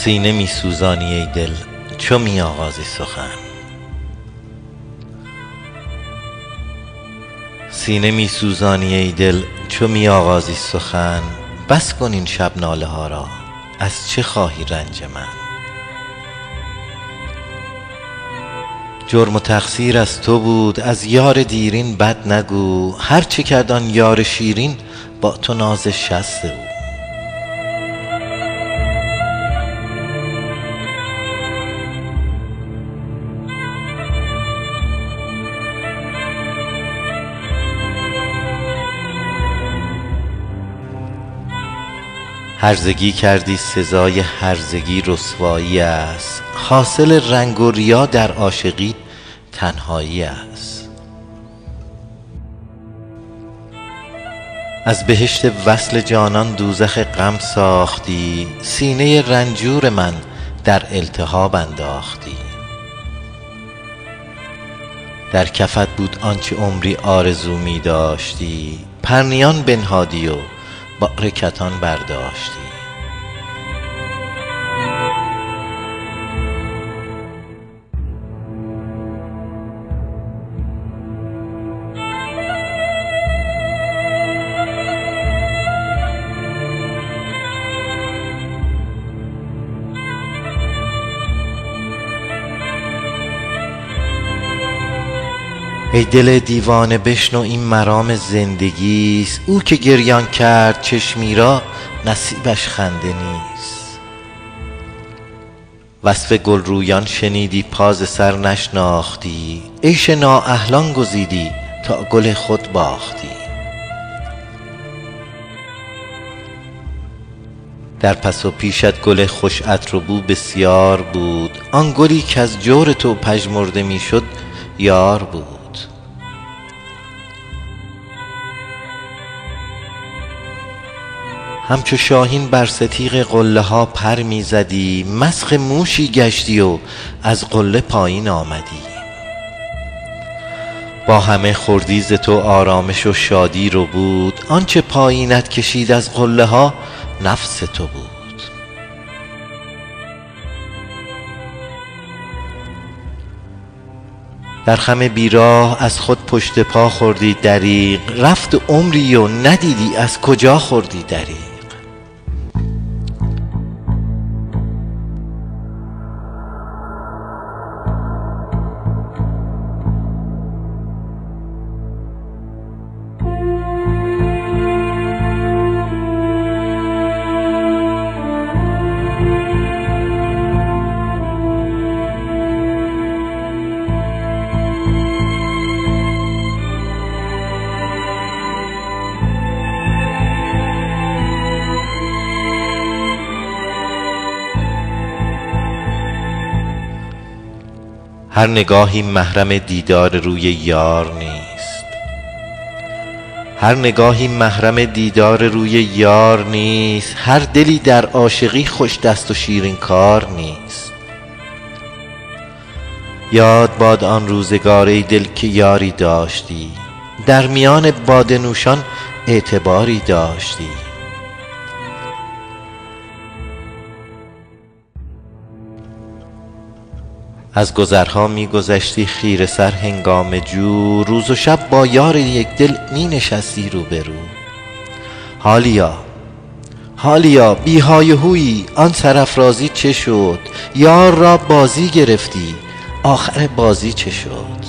سینه می سوزانی ای دل چو می آغازی سخن. سینه می سوزانی ای دل چو می آغازی سخن. بس کن این شب ناله ها را، از چه خواهی رنج من؟ جرم و تقصیر از تو بود، از یار دیرین بد نگو. هر چه کرد آن یار شیرین، با تو نازش شست او. هرزگی کردی سزای هرزگی رسوایی است. حاصل رنگ و ریا در عاشقی تنهایی است. از بهشت وصل جانان دوزخ غم ساختی. سینه رنجور من در التهاب انداختی. در کفت بود آنچه عمری آرزو می داشتی. پرنیان بنهادی و بار کتان برداشتی. ای دل دیوانه بشنو این مرام زندگیست. او که گریان کرد چشمی را، نصیبش خنده نیست. وصف گل رویان شنیدی پاز سر نشناختی. عیش نااهلان گزیدی تا گل خود باختی. در پس و پیشت گل خوش عطر و بو بسیار بود. آن گلی کز جور تو پژمرده میشد یار بود. همچو شاهین بر ستیغ قله ها پر می زدی. مسخ موشی گشتی و از قله پایین آمدی. با همه خوردی ز تو آرامش و شادی رو بود. آنچه پایینت کشید از قله ها نفس تو بود. در خم بیراه از خود پشت پا خوردی دریغ. رفت عمری و ندیدی از کجا خوردی دریغ. هر نگاهی محرم دیدار روی یار نیست. هر نگاهی محرم دیدار روی یار نیست. هر دلی در عاشقی خوش دست و شیرین کار نیست. یاد باد آن روزگار ای دل که یاری داشتی. در میان باده نوشان اعتباری داشتی. از گذرها می گذشتی خیره سر هنگام جو. روز و شب با یار یک دل می نشستی روبرو. حالیا بی های و هویی، آن سرافرازی چه شد؟ یار را بازی گرفتی، آخر بازی چه شد؟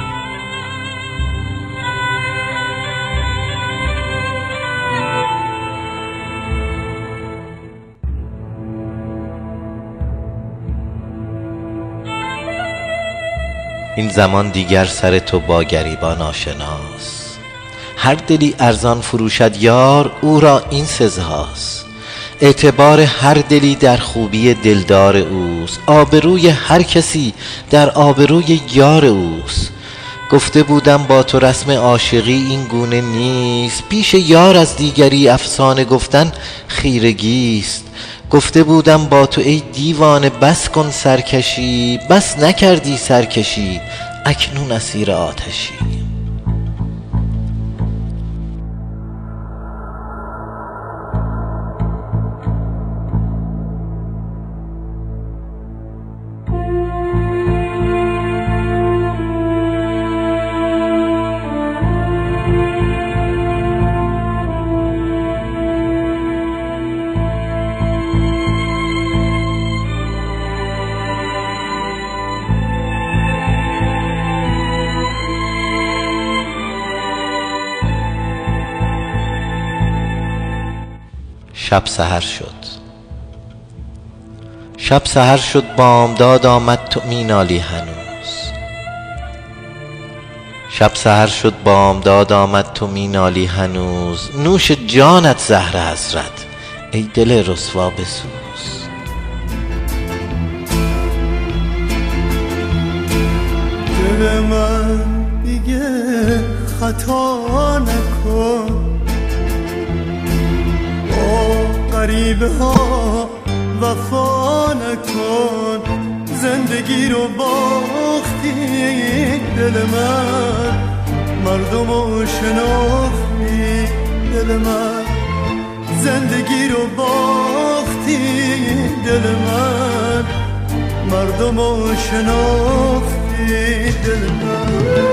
این زمان دیگر سر تو با گریبان آشناست. هر دلی ارزان فروشد یار، او را این سزاست. اعتبار هر دلی در خوبی دلدار اوست. آبروی هر کسی در آبروی یار اوست. گفته بودم با تو رسم عاشقی این گونه نیست. پیش یار از دیگری افسانه گفتن خیرگیست. گفته بودم با تو ای دیوانه بس کن سرکشی. بس نکردی سرکشی، اکنون اسیر آتشی. شب سحر شد، شب سحر شد، بامداد آمد تو می نالی هنوز. شب سحر شد، بامداد آمد تو می نالی هنوز. نوش جانت زهر حسرت ای دل رسوا بسوز. دل من دیگه خطا نکن، با غریبه ها وفا نکن. زندگی رو باختی دل من، مردم رو شناختی دل من. زندگی رو باختی دل من، مردم رو شناختی دل من.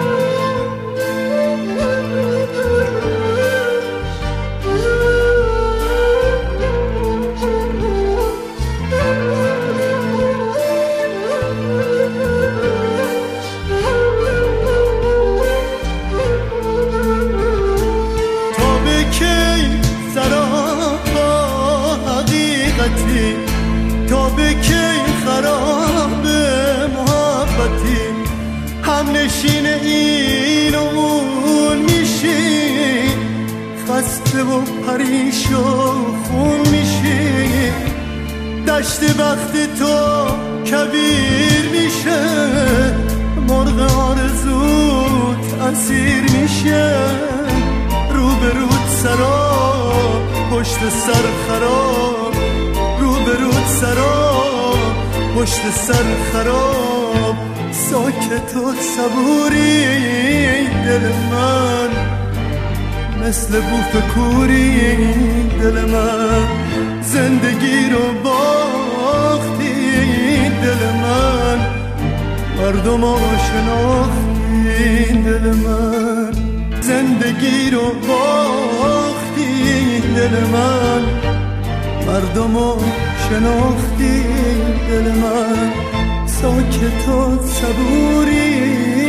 تا به کی خراب محبتی، هم نشین این و اون میشی، خسته و پریشون میشی. دشت وقت تو کبیر میشه، مرغ آرزوت اسیر میشه. روبروت سراب پشت سر خراب، روبروت سراب پشت سر خراب. ساکت و صبوری دل من، مثل بوف کوری دل من. زندگی رو باختی دل من، مردم رو شناختی دل من. زندگی رو باختی دل من، مردم رو شناختی دل من. ساکت و صبوری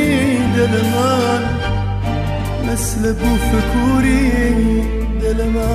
دل من، مثل بوف کوری دل من.